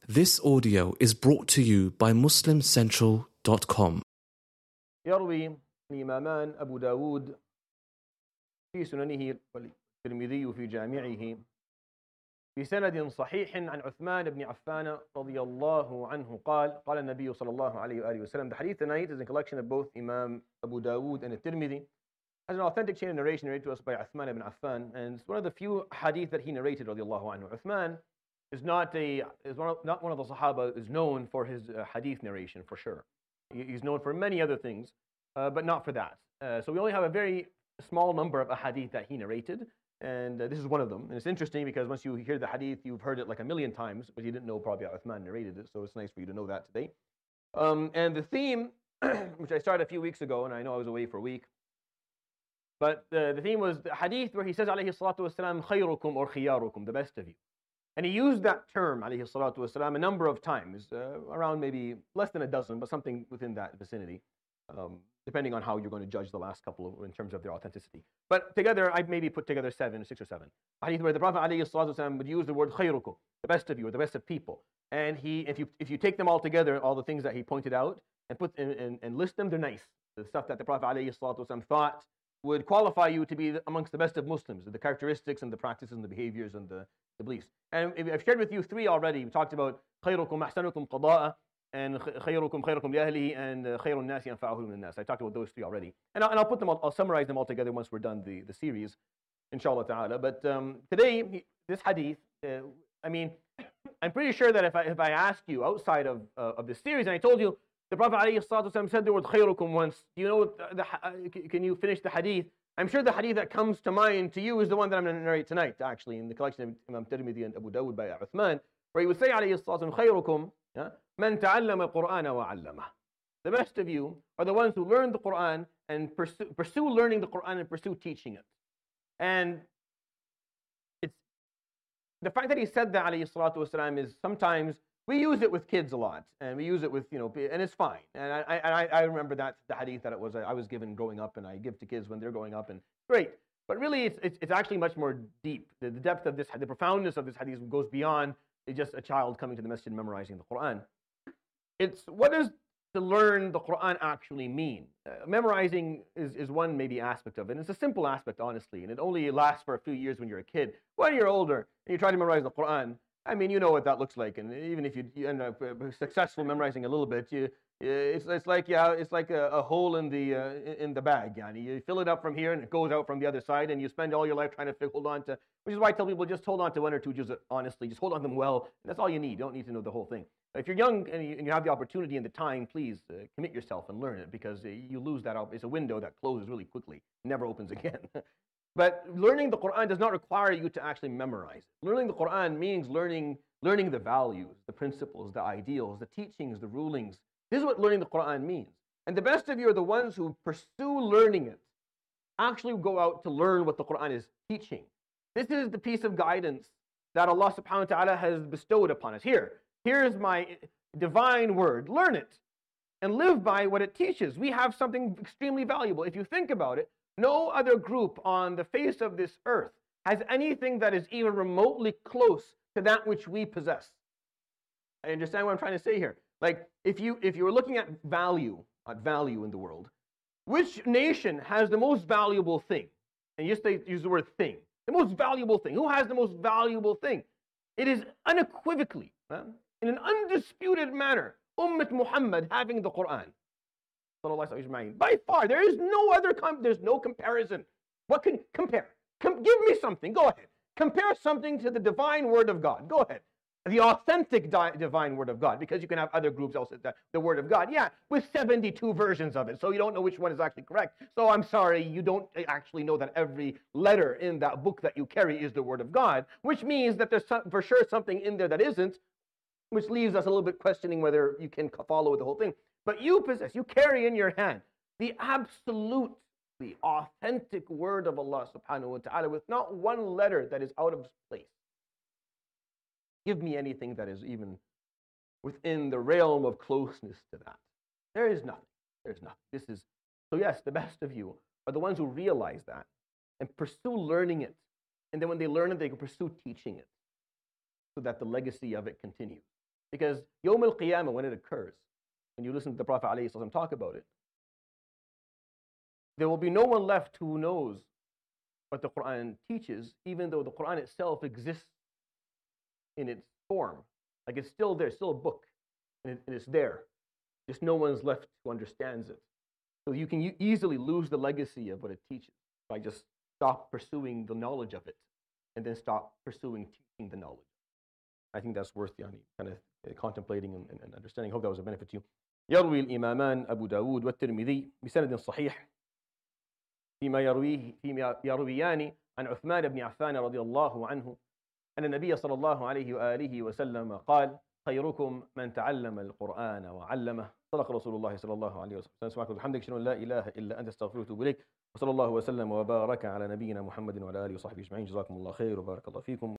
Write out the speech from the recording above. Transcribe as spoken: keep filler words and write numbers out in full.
This audio is brought to you by muslim central dot com. يروي الإمامان أبو داود في سننه والترمذي في جامعه بسند صحيح عن عثمان بن عفان رضي الله عنه قال قال النبي صلى الله عليه وآله وسلم. The hadith tonight is a collection of both Imam Abu Dawud and Tirmidhi. Has an authentic chain of narration narrated to us by Uthman ibn Affan, and it's one of the few hadith that he narrated رضي الله عنه. Uthman is not a is one of, not one of the Sahaba is known for his uh, hadith narration for sure. He, he's known for many other things, uh, but not for that. Uh, so we only have a very small number of hadith that he narrated, and uh, this is one of them. And it's interesting because once you hear the hadith, you've heard it like a million times, but you didn't know probably Uthman narrated it. So it's nice for you to know that today. Um, and the theme, which I started a few weeks ago, and I know I was away for a week, but uh, the theme was the hadith where he says, alayhi salatu wasalam, khayrukum or khiyarukum, the best of you. And he used that term, alayhi salatu wasalam, a number of times, uh, around maybe less than a dozen, but something within that vicinity, um, depending on how you're going to judge the last couple of, in terms of their authenticity. But together, I've maybe put together seven, six or seven. Hadith where the Prophet alayhi salatu wasalam would use the word khayrukum, the best of you, or the best of people. And he, if you if you take them all together, all the things that he pointed out, and put and, and, and list them, they're nice. The stuff that the Prophet alayhi salatu wasalam thought would qualify you to be amongst the best of Muslims, the characteristics and the practices and the behaviors and the, the beliefs. And I've shared with you three already. We talked about خيركم أحسنكم قضاء and خيركم خيركم لأهله and خير الناس ينفعهم للناس. I talked about those three already. And I'll, and I'll put them all, I'll summarize them all together once we're done the, the series, inshallah ta'ala. But um, today, this hadith, uh, I mean, I'm pretty sure that if I, if I ask you outside of, uh, of this series, and I told you, the Prophet ﷺ said the word khayrukum once. Do you know what the, the, can you finish the hadith? I'm sure the hadith that comes to mind to you is the one that I'm going to narrate tonight, actually, in the collection of Imam Tirmidhi and Abu Dawud by Uthman, where he would say, alayhi salatu khayrukum man ta'allama al-Qur'ana wa 'allamah. The best of you are the ones who learn the Qur'an and pursue, pursue learning the Qur'an and pursue teaching it. And it's the fact that he said that, alayhi salatu wasalam, is sometimes we use it with kids a lot, and we use it with, you know, and it's fine. And I, I, I remember that the hadith that it was I was given growing up, and I give to kids when they're growing up, and great. But really, it's it's, it's actually much more deep. The, the depth of this, the profoundness of this hadith goes beyond just a child coming to the masjid and memorizing the Quran. It's what does to learn the Quran actually mean? Uh, memorizing is, is one maybe aspect of it. And it's a simple aspect, honestly, and it only lasts for a few years when you're a kid. When you're older and you try to memorize the Quran, I mean, you know what that looks like, and even if you, you end up successful memorizing a little bit, you, it's it's like yeah, it's like a, a hole in the uh, in the bag. Yani. You fill it up from here, and it goes out from the other side, and you spend all your life trying to hold on to. Which is why I tell people just hold on to one or two juz. Honestly, just hold on to them well. And that's all you need. You don't need to know the whole thing. If you're young and you, and you have the opportunity and the time, please uh, commit yourself and learn it, because uh, you lose that. It's a window that closes really quickly, never opens again. But learning the Quran does not require you to actually memorize it. Learning the Quran means learning. Learning the values, the principles, the ideals, the teachings, the rulings. This is what learning the Quran means. And the best of you are the ones who pursue learning it, actually go out to learn what the Quran is teaching. This is the piece of guidance that Allah subhanahu wa ta'ala has bestowed upon us. Here, here is my divine word. Learn it and live by what it teaches. We have something extremely valuable. If you think about it, no other group on the face of this earth has anything that is even remotely close to that which we possess. I understand what I'm trying to say here. Like, if you if you were looking at value, at value in the world, which nation has the most valuable thing? And just they use the word thing. The most valuable thing. Who has the most valuable thing? It is unequivocally, uh, in an undisputed manner, Ummat Muhammad having the Quran. By far, there is no other. Com- there's no comparison. What can compare? Com- give me something. Go ahead. Compare something to the divine word of God. Go ahead. The authentic di- divine word of God, because you can have other groups also, the, the word of God, yeah, with seventy-two versions of it, so you don't know which one is actually correct. So I'm sorry, you don't actually know that every letter in that book that you carry is the word of God, which means that there's some, for sure something in there that isn't, which leaves us a little bit questioning whether you can follow the whole thing. But you possess, you carry in your hand the absolute, the authentic word of Allah subhanahu wa ta'ala with not one letter that is out of place. Give me anything that is even within the realm of closeness to that. There is nothing. There's nothing. This is, so yes, the best of you are the ones who realize that and pursue learning it. And then when they learn it, they can pursue teaching it so that the legacy of it continues. Because Yawm al-Qiyamah, when it occurs, and you listen to the Prophet ﷺ talk about it, there will be no one left who knows what the Quran teaches, even though the Quran itself exists in its form. Like it's still there, it's still a book, and, it, and it's there. Just no one's left who understands it. So you can easily lose the legacy of what it teaches by just stop pursuing the knowledge of it and then stop pursuing teaching the knowledge. I think that's worth yani, kind of contemplating and, and understanding. I hope that was a benefit to you. يروي الإمامان أبو داود والترمذي بسند صحيح فيما يرويه فيما يرويان عن عثمان بن عفان رضي الله عنه أن النبي صلى الله عليه وآله وسلم قال خيركم من تعلم القرآن وعلمه صدق رسول الله صلى الله عليه وسلم. سبحانك وبحمدك أشهد أن لا إله إلا أنت أستغفرك وأتوب إليك وصلى الله وسلم وبارك على نبينا محمد وعلى آله وصحبه أجمعين. جزاكم الله خير وبارك الله فيكم.